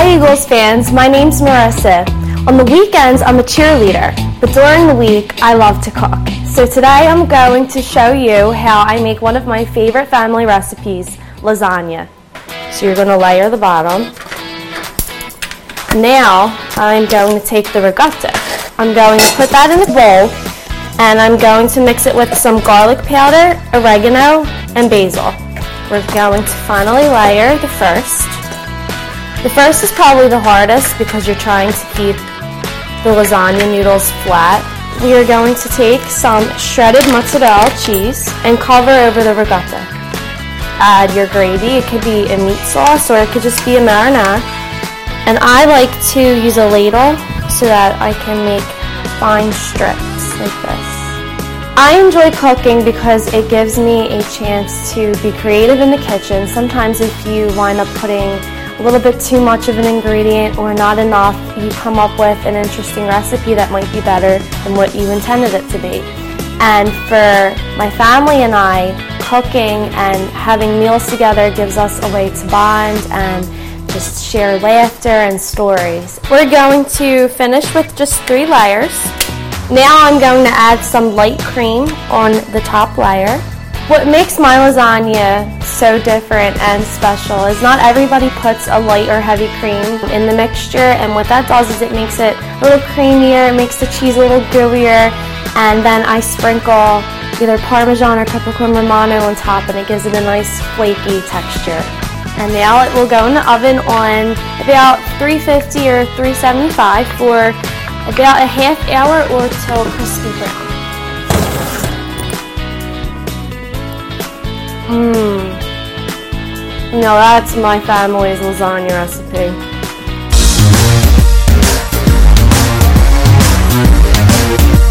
Hi Eagles fans, my name's Marissa. On the weekends I'm a cheerleader, but during the week I love to cook. So today I'm going to show you how I make one of my favorite family recipes, lasagna. So you're going to layer the bottom. Now I'm going to take the ricotta. I'm going to put that in a bowl and I'm going to mix it with some garlic powder, oregano, and basil. We're going to finally layer the first. The first is probably the hardest because you're trying to keep the lasagna noodles flat. We are going to take some shredded mozzarella cheese and cover over the ricotta. Add your gravy. It could be a meat sauce or it could just be a marinade. And I like to use a ladle so that I can make fine strips like this. I enjoy cooking because it gives me a chance to be creative in the kitchen. Sometimes if you wind up putting a little bit too much of an ingredient or not enough, you come up with an interesting recipe that might be better than what you intended it to be. And for my family and I, cooking and having meals together gives us a way to bond and just share laughter and stories. We're going to finish with just 3 layers. Now I'm going to add some light cream on the top layer. What makes my lasagna so different and special is not everybody puts a light or heavy cream in the mixture, and what that does is it makes it a little creamier, it makes the cheese a little gooier, and then I sprinkle either Parmesan or peppercorn romano on top and it gives it a nice flaky texture. And now it will go in the oven on about 350 or 375 for about a half hour or till crispy brown. No, that's my family's lasagna recipe.